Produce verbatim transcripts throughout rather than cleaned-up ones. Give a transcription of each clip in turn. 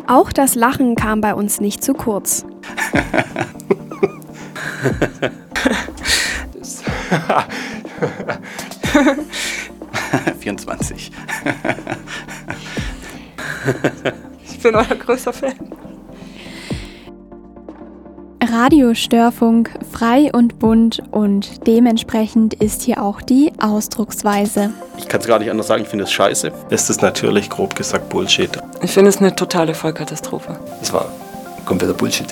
Auch das Lachen kam bei uns nicht zu kurz. vierundzwanzig. Ich bin euer größter Fan. Radiostörfunk, frei und bunt und dementsprechend ist hier auch die Ausdrucksweise. Ich kann es gar nicht anders sagen, ich finde es scheiße. Das ist natürlich grob gesagt Bullshit. Ich finde es eine totale Vollkatastrophe. Das war kompletter Bullshit.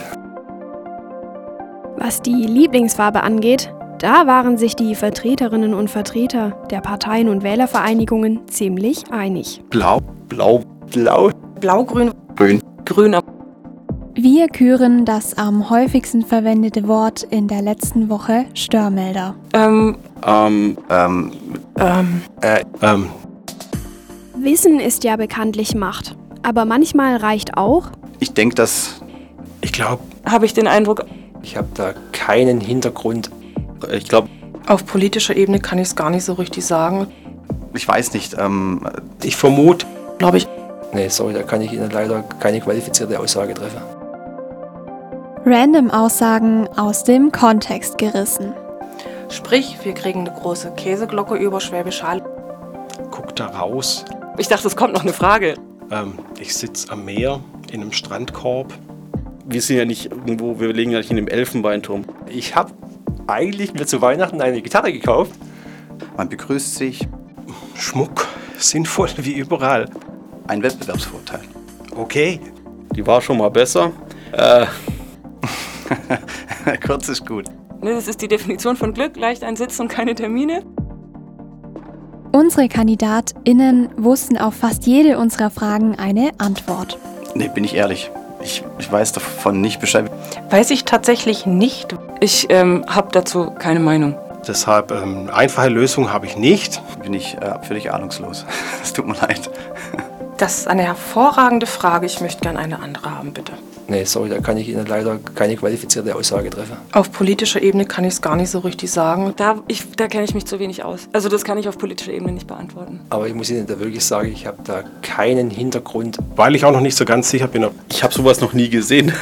Was die Lieblingsfarbe angeht, da waren sich die Vertreterinnen und Vertreter der Parteien und Wählervereinigungen ziemlich einig. Blau, blau, blau. Blau-grün. Grün. Grün. Wir küren das am häufigsten verwendete Wort in der letzten Woche Störmelder. Ähm, Ähm, Ähm, ähm, Äh, ähm, Wissen ist ja bekanntlich Macht, aber manchmal reicht auch, ich denke, dass ich glaube, habe ich den Eindruck, Ich habe da keinen Hintergrund. ich glaube, auf politischer Ebene kann ich es gar nicht so richtig sagen. ich weiß nicht, ähm, ich vermute, Glaube ich. Nee, sorry, da kann ich Ihnen leider keine qualifizierte Aussage treffen. Random Aussagen aus dem Kontext gerissen. Sprich, wir kriegen eine große Käseglocke über Schwäbisch Hall. guck da raus. Ich dachte, es kommt noch eine Frage. Ähm, ich sitze am Meer in einem Strandkorb. wir sind ja nicht irgendwo, wir legen ja nicht in dem Elfenbeinturm. Ich habe eigentlich mir zu Weihnachten eine Gitarre gekauft. man begrüßt sich, Schmuck, sinnvoll wie überall. ein Wettbewerbsvorteil. Okay. Die war schon mal besser. Äh, Kurz ist gut. Ne, das ist die Definition von Glück, leicht ein Sitz und keine Termine. Unsere KandidatInnen wussten auf fast jede unserer Fragen eine Antwort. Nee, bin ich ehrlich. Ich, ich weiß davon nicht Bescheid. Weiß ich tatsächlich nicht. Ich ähm, habe dazu keine Meinung. Deshalb, ähm, einfache Lösung habe ich nicht. Bin ich äh, völlig ahnungslos. Es tut mir leid. Das ist eine hervorragende Frage. Ich möchte gerne eine andere haben, bitte. Nee, sorry, da kann ich Ihnen leider keine qualifizierte Aussage treffen. Auf politischer Ebene kann ich es gar nicht so richtig sagen. Da, ich, da kenne ich mich zu wenig aus. Also das kann ich auf politischer Ebene nicht beantworten. Aber ich muss Ihnen da wirklich sagen, ich habe da keinen Hintergrund. Weil ich auch noch nicht so ganz sicher bin, ob ich habe sowas noch nie gesehen.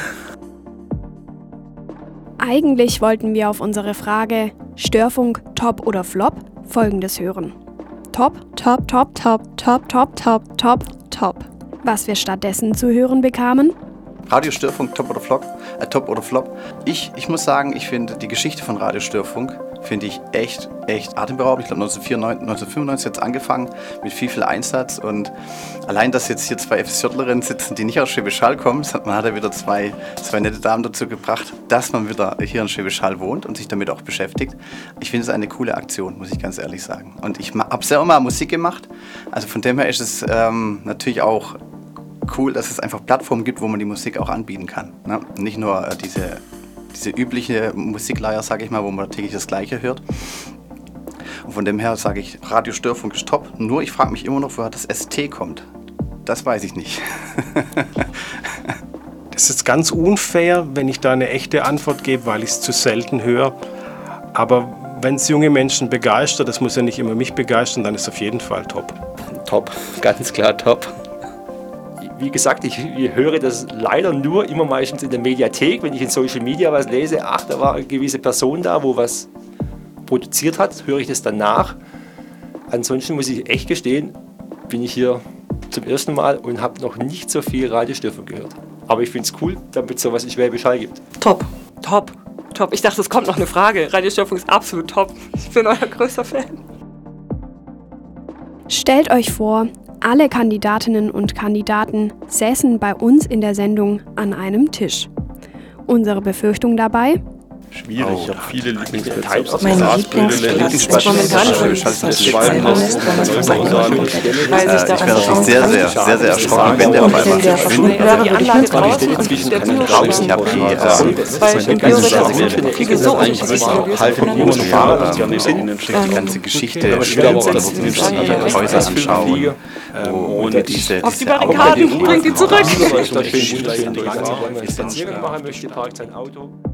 eigentlich wollten wir auf unsere Frage Störfunk, Top oder Flop Folgendes hören. Top, Top, top, top, top, top, top, top, top. was wir stattdessen zu hören bekamen. Radiostörfunk, Top oder Flop? Äh, Top oder Flop? Ich, ich muss sagen, ich finde die Geschichte von Radiostörfunk finde ich echt, echt atemberaubend. Ich glaube neunzehnhundertfünfundneunzig jetzt angefangen mit viel, viel Einsatz und allein, dass jetzt hier zwei FSJlerinnen sitzen, die nicht aus Schwäbisch Hall kommen, man hat ja wieder zwei, zwei nette Damen dazu gebracht, dass man wieder hier in Schwäbisch Hall wohnt und sich damit auch beschäftigt. Ich finde es eine coole Aktion, muss ich ganz ehrlich sagen. Und ich habe selber mal Musik gemacht, also von dem her ist es ähm, natürlich auch cool, dass es einfach Plattformen gibt, wo man die Musik auch anbieten kann. Ne? Nicht nur äh, diese, diese übliche Musikleier, sage ich mal, wo man täglich das Gleiche hört. Und von dem her sage ich, Radiostörfunk ist top. Nur ich frage mich immer noch, woher das S T kommt. Das weiß ich nicht. das ist ganz unfair, wenn ich da eine echte Antwort gebe, weil ich es zu selten höre. Aber wenn es junge Menschen begeistert, das muss ja nicht immer mich begeistern, dann ist es auf jeden Fall top. Top, ganz klar top. Wie gesagt, ich, ich höre das leider nur immer meistens in der Mediathek, wenn ich in Social Media was lese. Ach, da war eine gewisse Person da, wo was produziert hat, höre ich das danach. Ansonsten muss ich echt gestehen, bin ich hier zum ersten Mal und habe noch nicht so viel Radiostörfunk gehört. Aber ich finde es cool, damit es sowas in Schwäbisch Hall gibt. Top, top, top. Ich dachte, es kommt noch eine Frage. Radiostörfunk ist absolut top. Ich bin euer größter Fan. Stellt euch vor, alle Kandidatinnen und Kandidaten säßen bei uns in der Sendung an einem Tisch. Unsere Befürchtung dabei? Schwierig, Oh, ich habe viele Lieblingsplätze. Meine Lieblingsplätze ist momentan Weil sich da ich wäre natürlich sehr, sehr, sehr, sehr erschrocken, wenn der auf einmal verschwindet. wäre die Anlage draußen und Inzwischen der kann ich Türraum. Ich habe die, ähm, Zwei Biorechte fliegen so unterschiedlich. Halte die muss Uhr fahren, ja nicht in den die ganze Geschichte, Aber ich will aber auch, dass die es nicht die Häuser anschauen, Ähm, wo und diese, Auf die diese Barrikaden, bringt die zurück. Wenn ich spazieren machen möchte, parkt sein Auto.